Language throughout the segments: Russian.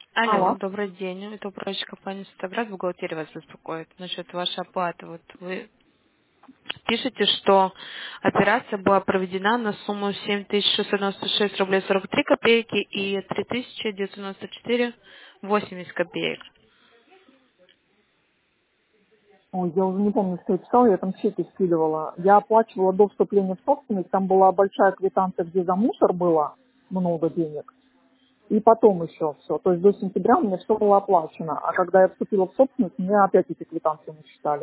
Алло, Алло. добрый день. Это управляющая компания «Сотоград», бухгалтерия вас беспокоит насчет вашей оплаты. Вот вы пишете, что операция была проведена на сумму 7696 рублей 43 копейки и 3994,80 копеек. Ой, я уже не помню, что я читала, я там чеки скидывала. Я оплачивала до вступления в собственность, там была большая квитанция, где за мусор было много денег. И потом еще все. То есть до сентября у меня все было оплачено. А когда я вступила в собственность, мне опять эти квитанции не считали.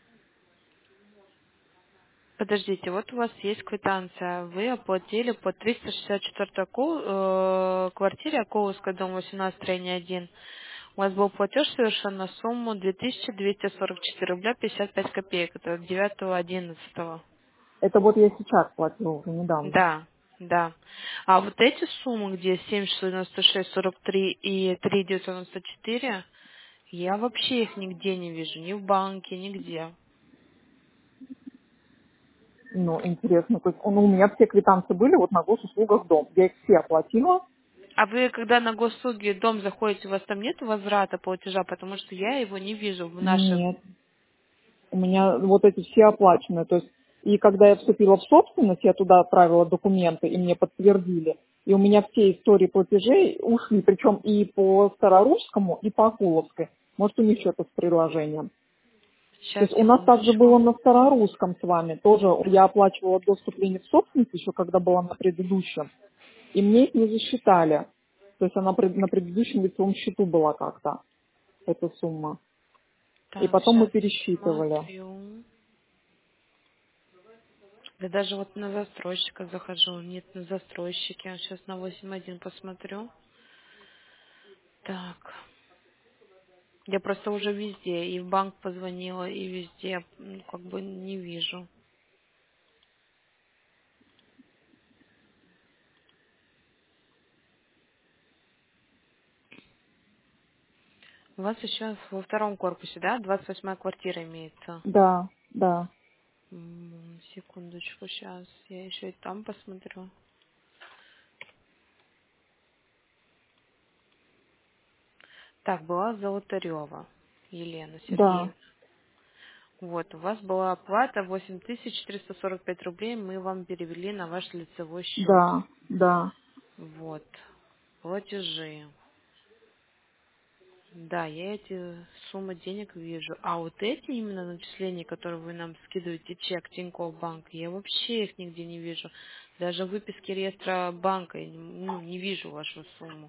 Подождите, вот у вас есть квитанция. Вы оплатили по 364 квартире Акуловская, дом 18, строение 1. У вас был платеж совершен на сумму 2244 рубля 55 копеек. Это 9.11. Это вот я сейчас платила уже недавно. Да, да. А вот эти суммы, где 7,96,43 и 3,994, я вообще их нигде не вижу. Ни в банке, нигде. Ну, интересно. То есть, ну, у меня все квитанции были вот на госуслугах дом. Я их все оплатила. А вы, когда на госуслуги дом заходите, у вас там нет возврата платежа, потому что я его не вижу в нашем... Нет. У меня вот эти все оплачены. То есть, и когда я вступила в собственность, я туда отправила документы, и мне подтвердили. И у меня все истории платежей ушли, причем и по Старорусскому, и по Акуловской. Может, у них что-то с приложением. То Сейчас, есть у нас также секундочку. было на Старорусском с вами. Тоже я оплачивала до вступления в собственность, еще когда была на предыдущем. И мне их не засчитали. То есть она на предыдущем лицевом счету была как-то, эта сумма. И Так, потом мы сейчас пересчитывали. смотрю. Да даже вот на застройщика захожу. Нет, на застройщике. Сейчас на 8.1 посмотрю. Так. Я просто уже везде, и в банк позвонила, и везде, как бы не вижу. У вас еще во втором корпусе, да, 28-я квартира имеется? Да, да. Секундочку, сейчас я еще и там посмотрю. Так, была Золотарева Елена Да, Сергеевна. Вот, у вас была оплата 8445 рублей, мы вам перевели на ваш лицевой счет. да, да. Вот, платежи. Да, я эти суммы денег вижу. А вот эти именно начисления, которые вы нам скидываете, чек, Тинькофф банк, я вообще их нигде не вижу. Даже в выписке реестра банка я не вижу вашу сумму.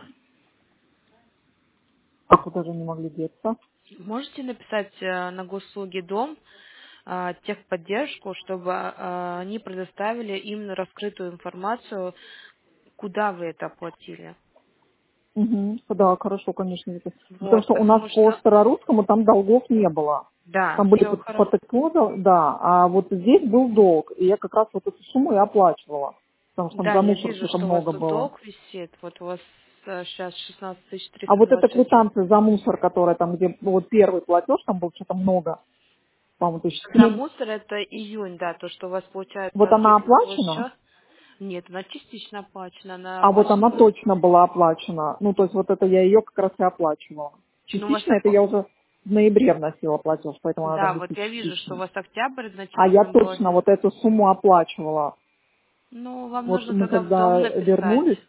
А куда же не могли деться? Можете написать на госуслуги дом техподдержку, чтобы они предоставили именно раскрытую информацию, куда вы это оплатили. Угу. Да, хорошо, конечно. Потому Вот, что у нас потому по что, Старорусскому там долгов не было. да, Там были все хорошо. фотокоды, да, а вот здесь был долг, и я как раз вот эту сумму и оплачивала, потому что там Да, за я мусор вижу, что-то что у вас много тут было. долг висит. Вот у вас сейчас шестнадцать А триста вот эта двадцать шесть рублей. квитанция за мусор, которая там, где вот первый платеж, там было что-то много, по-моему, За 1004, мусор это июнь, да, то, что у вас получается вот она открыт лицевой оплачена, счет. Нет, она частично оплачена, она а вот ваша... она точно была оплачена. Ну, то есть вот это я ее как раз и оплачивала. Ну, у вас Частично это я уже в ноябре вносила платеж, поэтому она там Да, вот я вижу, что у десятитысячная. вас октябрь А я начислен был. точно вот эту сумму оплачивала. Ну, вам Вот нужно мы тогда в дом когда написать, вернулись,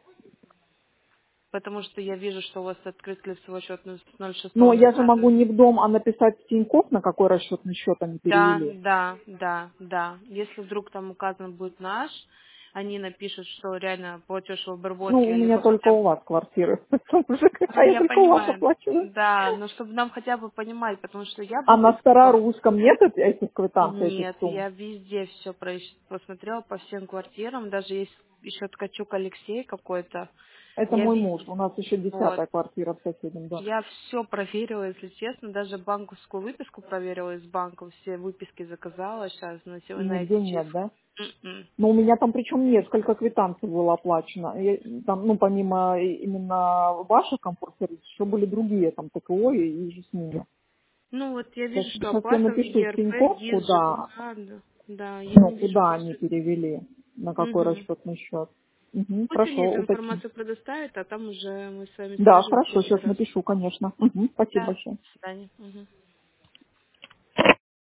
потому что я вижу, что у вас открыт лицевой счет с но я же 06.20. могу не в дом, а написать в Тинькофф, на какой расчетный счет они Да, перевели. да, да, да. Если вдруг там указан будет наш, они напишут, что реально платеж в Ну, обработке, у меня либо только хотя бы... у вас квартиры. А Ну, я я только у вас понимаю. оплачиваю. Да, но чтобы нам хотя бы понимать, потому что я А бы на Старорусском нет этих квитанций, этих Нет, сумм? я везде все посмотрела по всем квартирам, даже есть еще Ткачук Алексей какой-то. Это Я мой муж. везде, У нас еще вот, 10-я квартира в соседнем доме. я все проверила, если честно, даже банковскую выписку проверила из банка, все выписки заказала сейчас И на эти нигде нет, числа. да? М-м. Но у меня там причем несколько квитанций было оплачено. Там, ну, помимо именно ваших комфорт-сервисов, еще были другие, там, ТКО и же с ними. Ну вот я вижу, что Сейчас я оплата в напишу в ЕРП, Тинькофф, ГИС, куда, ЖКХ, да, да, я ну, не вижу куда они просто. перевели, на какой Мгм. расчетный счет. Пусть они Хорошо, эту уточню. информацию предоставят, а там уже мы с вами Да, свяжемся хорошо, еще сейчас раз. напишу, конечно. Спасибо Да, большое. до свидания. Мгм.